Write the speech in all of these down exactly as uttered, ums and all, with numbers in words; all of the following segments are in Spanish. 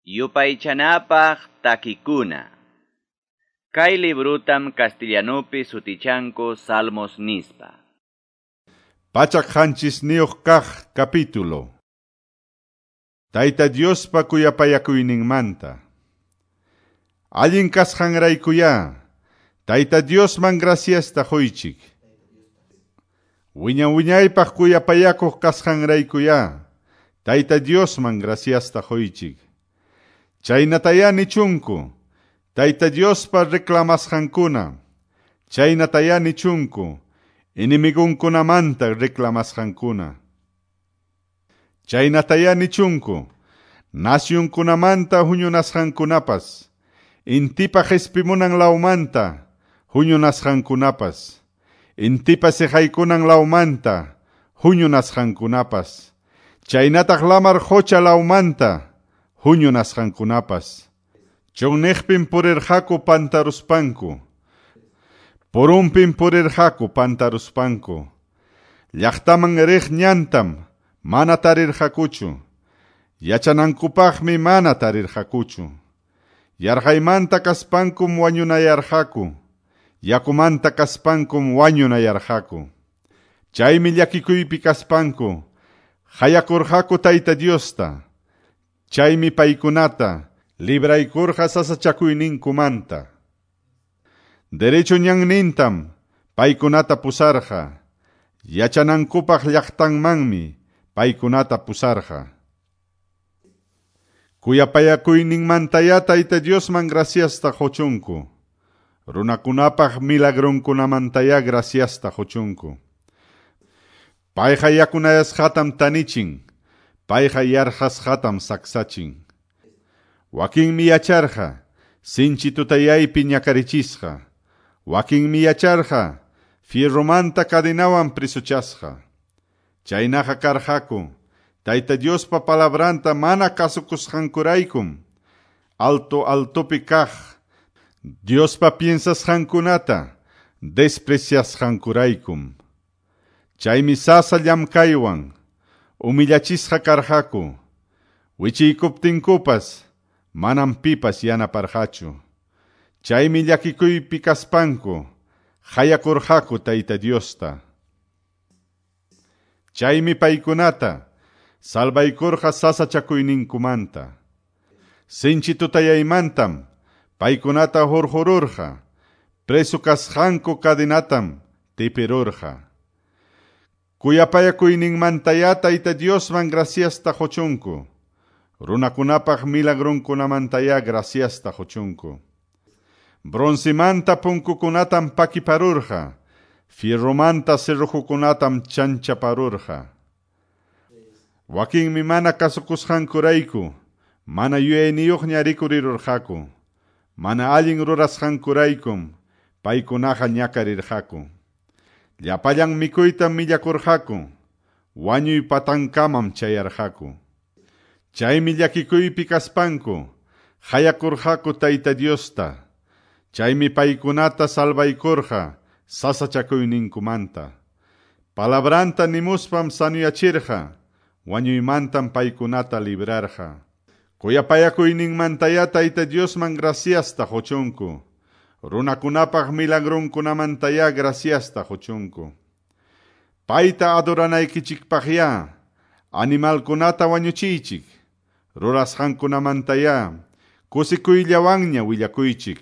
Yupaychanapaq takikuna. Kay librutam castellanopi sutichanko Salmos nispa. Pachak hanchisniuq kaq capítulo. Tayta Diospa kuyapayakuyninmanta. Allin kasqanraykuya, Tayta Diosman graciasta quychik. Wiña wiñaypaq kuyapayakuq kasqanraykuya, Tayta Diosman graciasta quychik. Chaynataya nichunku, Tayta Diospa reclamasqankuna. Chaynataya nichunku, inimigukunamanta reclamasqankuna. Chaynataya nichunku, nacionkunamanta huñunasqankunapas, intipa qespimunan laumanta huñunasqankunapas, intipa sejaykunan laumanta huñunasqankunapas, chaynataq lamar qocha laumanta huñunasqankunapas. Chonniqpin purirqaku pantaruspanku, purunpin purirqaku pantaruspanku, llaqtaman riq ñantam mana tarirqakuchu, yachanankupaqmi mana tarirqakuchu. Yarqaymanta kaspankum wañunayarqaku, yakumanta kaspankum wañunayarqaku. Chaymi llakikuypi kaspanku, hayakurqaku Tayta Diosta. Chaymi paykunata libraykurqa sasachakuyninkumanta. Derecho ñannintam paykunata pusarqa, yachanankupaq llaqtanmanmi paykunata pusarqa. Kuyapayakuyninmantaya Tayta Diosman graciasta qochunku, runakunapaq milagronkunamantaya graciasta qochunku. Payqa yakunayasqatam tanichin, payqa yarqasqatam saksachin. Wakinmi yacharqa, sinchi tutayaypi ñakarichisqa. Wakinmi yacharqa, fierromanta cadenawan prisuchasqa. Chaynaqa karqaku, Tayta Diospa palabranta mana kasukusqankuraykum, alto altopi kaq, Diospa piensasqankunata despreciasqankuraykum. Chaymi sasa llamkaywan, humillachisqa karqaku, wichiykuptinkupas, manam pipas yanaparqachu. Chaymi llakikuypi kaspanku, hayakurqaku Tayta Diosta. Chaymi paykunata salvaykurqa sasachakuyninkumanta. Sinchi tutayaymantam paykunata hurhururqa, preso kasqanku cadenatam tipirurqa. Kuyapayakuyninmantaya Tayta Diosman graciasta qochunku, runakunapaq milagronkunamantaya graciasta qochunku. Bronzimanta punkukunatam pakiparurqa, fierromanta cerrojukunatam chanchaparurqa. Wakinmi mana kasukusqankurayku, mana yuyayniyuqña rikurirurqaku, mana allin rurasqankuraykum, paykunaqa ñakarirqaku. Llapallan mikuytam millakurqaku, wañuy patankamam chayarqaku. Chaymi llakikuypi kaspanku, hayakurqaku Tayta Diosta. Chaymi paykunata salvaykurqa sasachakuyninkumanta. Palabranta nimuspam sanuyachirqa, wañuymantam paykunata librarqa. Kuyapayakuyninmantaya Tayta Diosman graciasta qochunku, runakunapaq milagronkunamantaya graciasta qochunku. Payta adoranaykichikpaqya, animalkunata wañuchiychik, rurasqankunamantaya kusikuyllawanña willakuychik.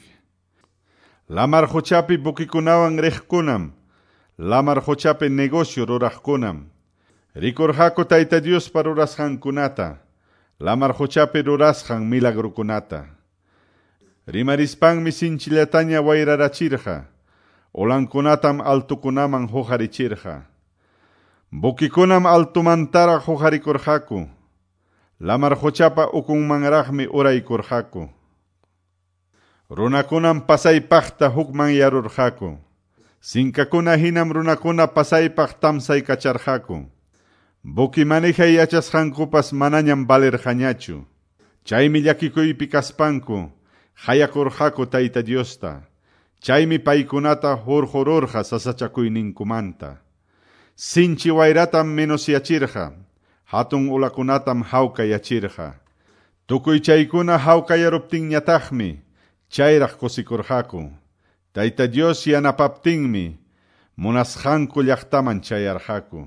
Lamar huchapi bukikunawan riqkunam, lamar huchapi negocio ruraqkunam. Rikurqaku Tayta Diospa rurasqankunata, lamar huchapi rurasqan milagrukunata. Rimarispanmi sinchillataña wayrarachirqa, olankunatam altukunaman hujarichirqa. Bukikunam altumantara hujarikurqaku, lamar huchapa ukunmanraqmi uraykurqaku. Runakunam pasaypaqta hukman yarurqaku, sinkakuna hinam runakuna pasaypaq tamsaykacharqaku. Buki manijay yachasqankupas manañam valerqañachu. Chaymi llakikuypi kaspanku, hayakurqaku Tayta Diosta. Chaymi paykunata hurhururqa sasachakuyninkumanta. Sinchi wayratam menos yachirqa, hatun ulakunatam hawka yachirqa. Tukuy chaykuna hawkayaruptinñataqmi chayraq kusikurqaku. Tayta Dios yanapaptinmi munasqanku llaqtaman chayarqaku.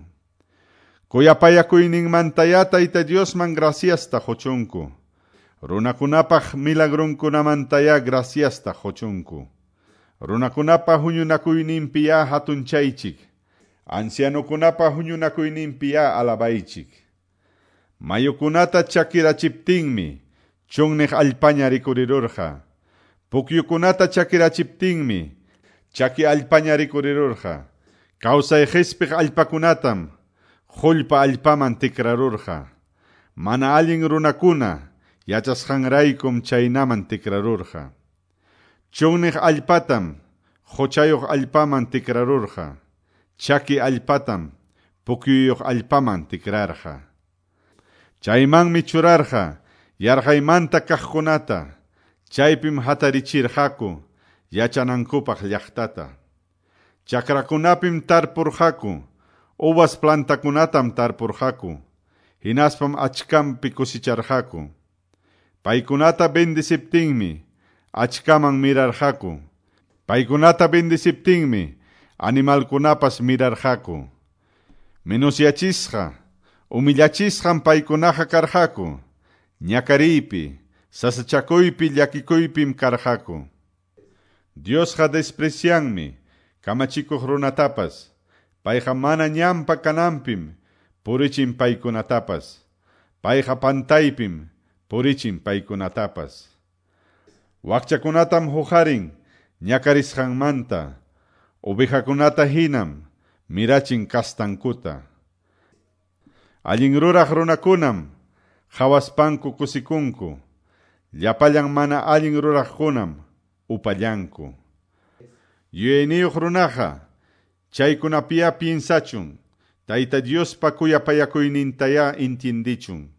Kuyapayakuyninmantaya Tayta Diosman graciasta huchunku. Runakunapaq milagrunkunamantaya graciasta huchunku. Runakunapa huñunakuyninpiya hatunchaychik. Ancianukunapa huñunakuyninpiya alabaychik. Mayukunata chakirachiptinmi chunniq allpaña rikurirurqa. Pukyukunata chakirachiptinmi chaki allpaña rikurirurqa. Kawsay hispiq allpakunatam qullpa allpaman tikrarurqa. Mana allin runakuna yachasqanraykum chaynaman tikrarurqa. Chunniq allpatam huchayuq allpaman tikrarurqa. Chaki allpatam pukyuyuq allpaman tikrarqa. Chaymanmi churarqa yarqaymanta kaqkunata. Chaypim hatarichirqaku yachanankupaq llaqtata. Chakrakunapim tarpurqaku. Uvas plantakunatam tarpurqaku. Hinaspam achkampi kusicharqaku. Paykunata bendisiptinmi achkaman mirarqaku. Paykunata bendisiptinmi animalkunapas mirarqaku. Menusyachisqa, humillachisqan paykunaqa karqaku. Ñakariypi, sasachakuypi llakikuypim karqaku. Diosqa desprecianmi kamachikuq runatapas. Payqa mana ñampa kananpim purichin paykunatapas. Payqa pantaypim purichin paykunatapas. Wakchakunatam huqarin ñakarisqanmanta. Ovejakunata hinam mirachin kastankuta. Allin ruraq runakunam hawaspanku kusikunku. Llapallan mana allin ruraqkunam upallanku. Yuyayniyuq runaqa chaykunapiya piensachun. Tayta Diospa kuyapayakuynintaya intiendichun.